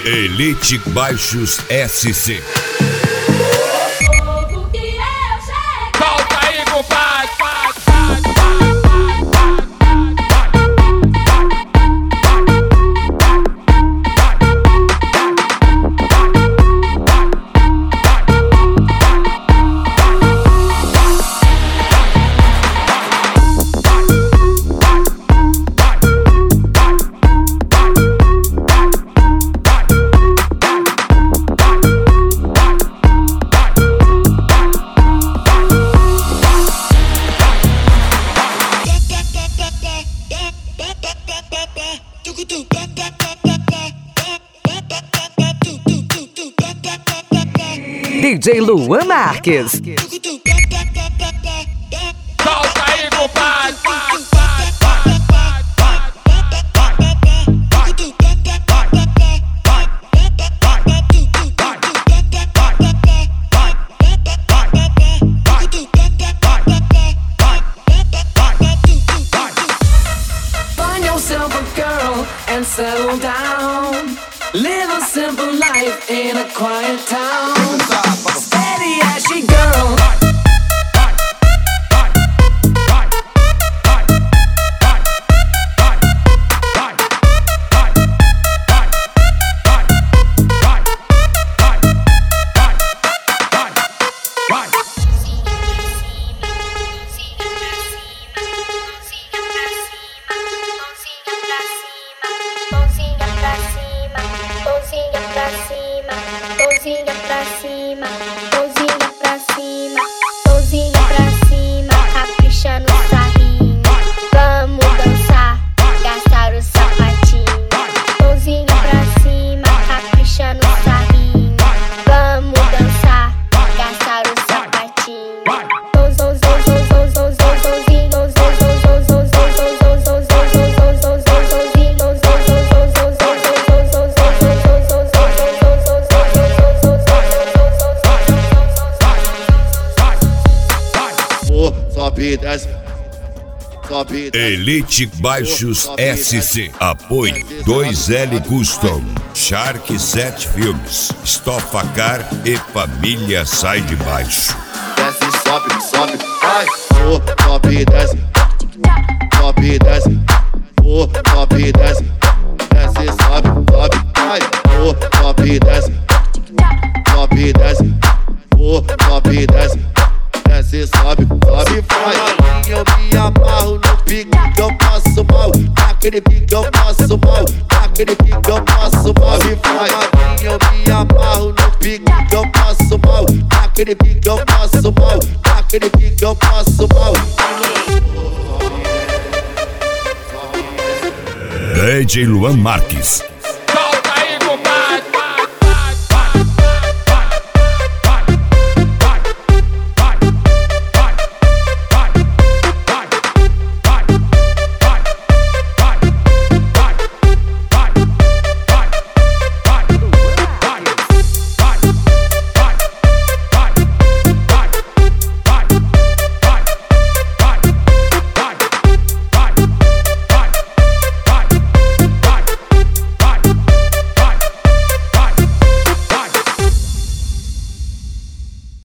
Elite Baixos SC. Solta aí, compadre. DJ Luan Marques. Solta aí, compadre. Find yourself a girl and settle down. Live a simple life in a quiet town. Steady as she girl. Capricha no sarrinho, vamos dançar, gastar o sapatinho. Mãozinha pra cima, capricha no sarrinho, vamos dançar, gastar o sapatinho. Elite Baixos SC. Apoio 2L Custom, Shark 7 Filmes, Stofacar e Família Sai de Baixo. Desce, sobe, sobe, vai. Sobe, desce. Sobe, desce. Sobe, desce. Desce, sobe, sobe, vai. Sobe, desce. Sobe, desce. Sobe, desce. Desce, sobe, sobe, vai. Eu me amarro no pique que eu passo mal. Naquele pique eu passo mal. Naquele pique eu passo mal. E vai. Eu me amarro no pique que eu passo mal. Naquele pique eu passo mal. Naquele pique eu passo mal. DJ Luan Marques.